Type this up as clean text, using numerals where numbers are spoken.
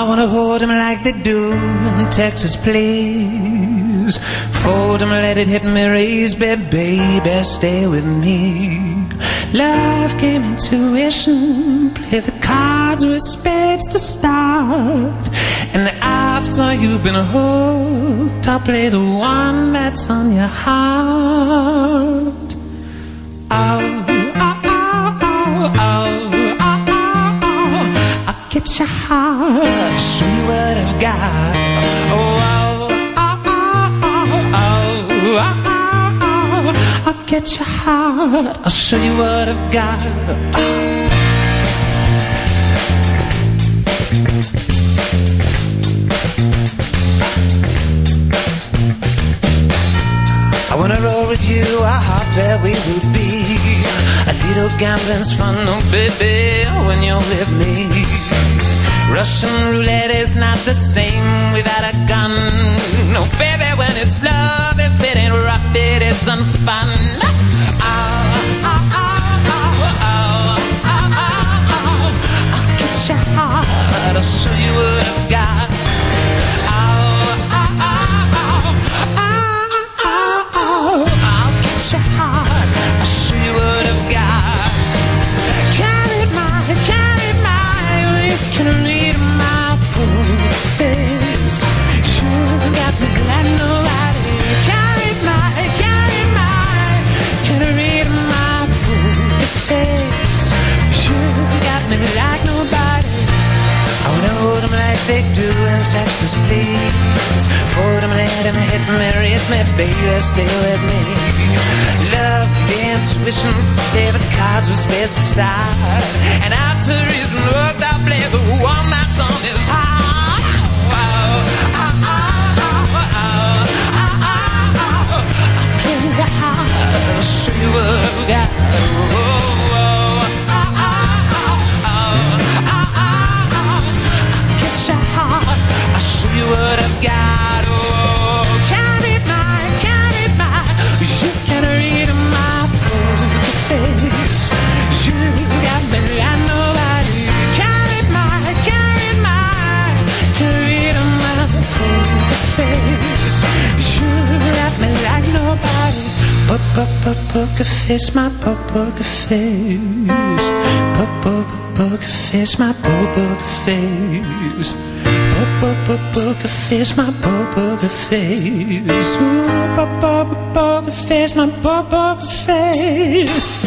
wanna hold him like they do in Texas, please. Fold him, let it hit me, raise, baby, stay with me. Love game, intuition, play the cards with spades to start. And after you've been hooked, I'll play the one that's on your heart. Oh, oh, oh, oh, oh, oh, oh, oh. I'll get your heart, show you what I've got. Oh, oh, oh, oh, oh, oh, oh, oh. I'll get your heart, I'll show you what I've got. Oh. I wanna roll with you, how where we will be. A little gambling's fun, oh baby, when you're with me. Russian roulette is not the same without a gun. No, baby, when it's love, if it ain't rough, it isn't fun. Oh, oh, oh, oh, oh, oh, oh, oh. I'll get your heart, I'll show you what I've got. I'll get your heart, I'll show you what I've got. Carry my, you can read my face. You got me like nobody. Carry my, can read my face. You got me like nobody. I wanna hold them like they do in Texas, please. Fold them, let them hit me, raise me, baby, stay with me. Love, the intuition, play the cards with space to start. And after it's been worked, I'll play the one that's on his heart. Oh, oh, oh, oh, oh, oh, oh, oh. I'll play the heart, I'll show you what I've got. Oh, oh, oh, oh, oh, oh, oh, oh. I'll get your heart, I'll show you what I've got. Poker face, my poker face. Poker face, my poker face. Poker face, my poker face. Poker face, my poker face.